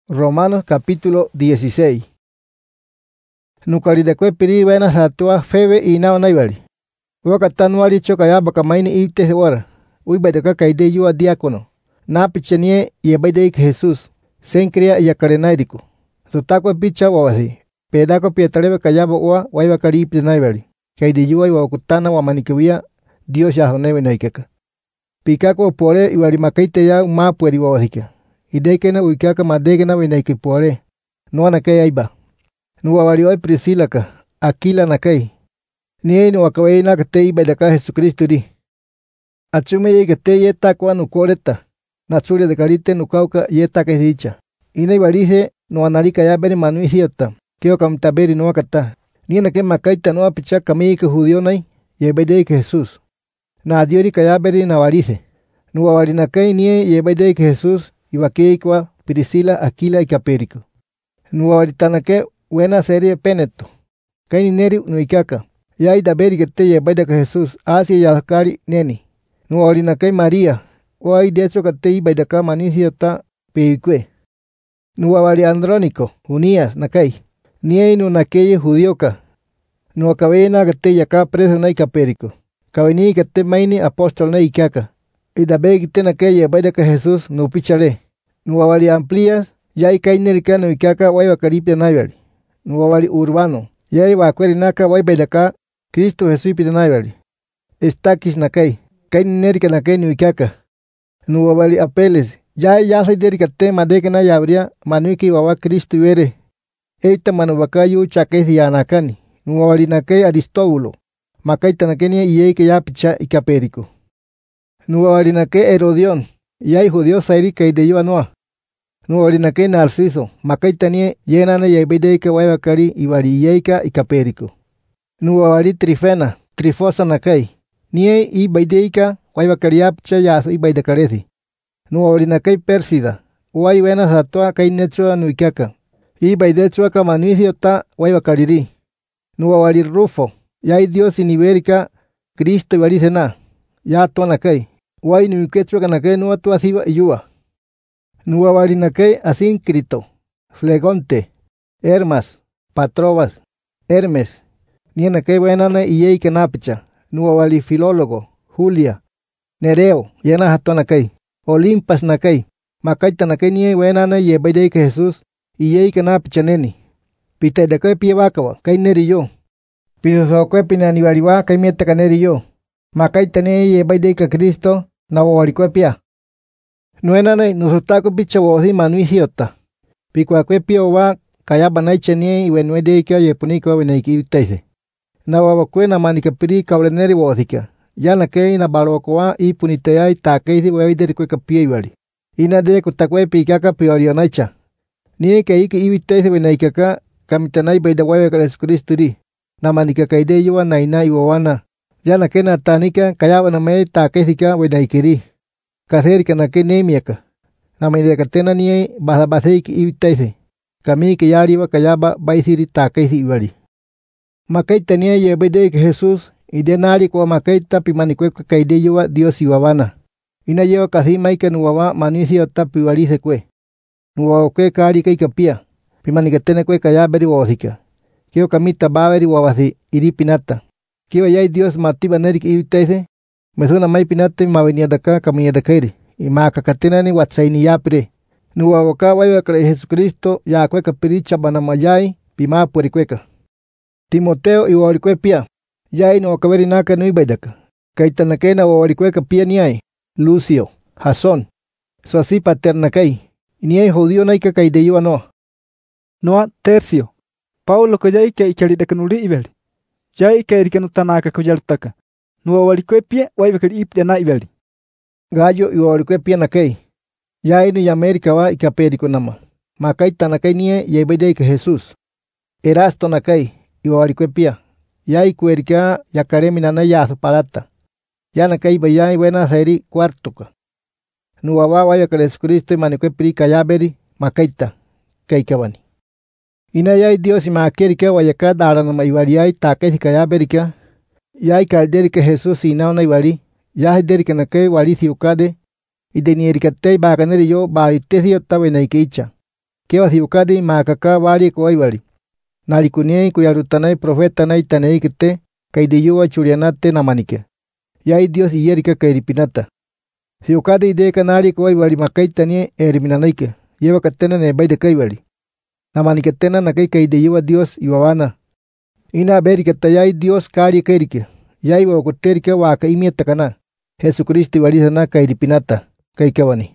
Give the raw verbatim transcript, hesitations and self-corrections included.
Romanos capítulo dieciséis. Nukaridekwe piri buena satua febe y nao naibali. Wakata nuari chokaya bakamaini ibte wara. Uy baidaka kaide yua diácono. Na pichanie y baidek Jesús. Sencria y akarenairiku. Sutakwa picha wawasi. Pedako pietarebe kayaba wa waiba karipte naibali. Kaide yua iwa okutana wa manikawia Dios yahonebe naikeka. Pikako pore iwari makaite ya ma pueri wawasika. Idekena uikaka madegena wenaiki pore. No anakay aiba. Nuwa walioi Priscila ka. Aquila nakay. Niye no wakaway nakate iba daka Jesucristo di. Achume yegate yeta kwa nukoreta. Natsuri de karite nukauka yeta que dicha. Ina ibarice no analika ya beri manuisiota. Keo kamtaberi no akata. Niye nake makaita no apicha kamiki judío nai. Yebede que Jesús. Na adiori kaya beri na warice. Nuwa warinakay niye yebede que Jesús. Iwakeikwa Priscila Aquila y Capérico. Nuaritanake buena serie peneto. Kaini neri nuikaka. Ya ida beri que te lleva de Jesús hacia Yahkari neni. Nuarinake María. O hay de hecho que te iba de cama nisiota peikwe. Nuavari Andrónico. Unías nakai. Niei no nakeye judioka. Nuakabena que te yaka preso na Capérico. Kabini que te maini apóstol na ikaka. Ida beri te nakeye va de Jesús no pichare. Nuawari amplias, ya hay kainericano y caca waiba caripia naivali. Nuawari urbano, ya hay vacuerinaka waiba daka, Cristo Jesús pide naivali. Estakis nakai, kainerica nakai y caca. Nuawari apeles, ya hay ya se derica tema de que na yabria, manuiki wawa Cristo vere. Eita manubakayu chakes y anakani. Nuawari nakai Aristóbulo, makaita nakenia y eike ya picha y capérico. Nuawari nakai Herodión, ya hay judíos sairica y de Yoanoa. Nuarinake Narciso, makaitanie yenane yebideke waibakari iwariyeka y Capérico. Nuari Trifena, Trifosa nakai, nie i baideika waibakariapcha yasu i baidakarezi. Nuarinake Pérsida, wai buena satua kainechua nuikaka, i baidechua kamanuisio ta waibakariri. Nuari Rufo, ya hay Dios in Ibérica, Cristo ibarisena, ya tuanakai, wai nuikechua kanake nuatua siba iyua. Nuawarinake Asíncrito, Flegonte, Hermas, Patrobas, Hermes, Nienake buenane y yeike napicha, Nuawali Filólogo, Julia, Nereo, Yena hatonakei, Olimpas nakei, Makaita nake nie buenane y yebedeike Jesús, y yeike napicha neni, Pite de que piebakawa, kai neri yo, Pisosokwe pinanibariwa, kai mietaka neri yo, Makaita ne yebedeike Cristo, Nawawarikwe Nuenane nusotako picha wosi manuisiota. Pikuakwe pio wa kayaba naichenie y wenuedeika yepunika weneiki vitaise. Na wawakwe na manikapiri kabreneri wosika. Yana kei na barokoa y puniteai takeisi wewiderikwe kapie iwali. Ina de kutakwe pikaka priorionaicha. Nie keiki ibitaise weneikaka kamitanai beida weweka Jesucristo di. Na manikakaide yuwa naina iwawana. Yana kena tanika kayaba na mei takeisika weneikiri. Katherica na que nemiaka. Na medicatena nie basabaseiki ibitaise. Kami que yariba kayaba baisiri takeisi ibari. Makaita nie yebede que Jesús y denari kwa makaita pimanikweka kaide yuwa Dios iwabana. Ina yewa kasi maika nuwawa manisi ota piwalise kwe. Nuwawa kwe kari kai kapia. Pimanikatena kwe kayaberi wawasika. Kio kamita baberi wawasi iri pinata. Kio yay Dios matiba nerik ibitaise. Mesuna mai pinate ma venia daka kamia dakairi. Y ma kakatena ni watsaini yapire. Nuwa waka waiwa kare Jesucristo ya kweka piricha banamayai pima puerikweka. Timoteo y wawarikwe pia. Yai no wakaweri naka nui baidaka. Kaitanakena wawarikwe pia niai. Lucio, Jason. So así paternakai. Niai judío naika kaideyua noa. Noa tercio. Paulo ko yai ke ikaridaka nuri ibeli. Yai ke irikanutanaka ko yaltaka. Nuawarikwe pia waibakari ipde na ibeli. Gallo y wawarikwe pia nakei. Ya inu ya América wa ikapérico nama. Makaita nakei nie yebedeike Jesús. Erasto nakei y wawarikwe pia. Ya ikuerika yakaremi nana yasu parata. Ya nakei bayai buena seri cuartoka. Nuawa waibakari Jesucristo y manikwe piri kayaberi makaita. Kaikabani. Ina yai Dios y makerika wayaka daranama ibariai takesi kayaberika. Ya hay calderi que Jesús y nauna ibari, ya hay deri que nake wari siukade, y de nierikate baganeri yo baritesio tabe naikeicha. Kewa thiukadi makaka wali ko aibali. Nalikunie kuyarutanai profeta na itanei kete kaideyua churianate namanike. Yai Dios iyerika kairipinata. Thiukadi ide kanali ko aibali makaitanie eriminanaike. Yewa katena ne baide kaibali. Namaniketena nakai kaideyua Dios iwawana. Ina berikata yai Dios kari kairike. Yai wa kuterika wa kaimieta kana. Jesucristo iwalisana kairipinata. Kaikawani.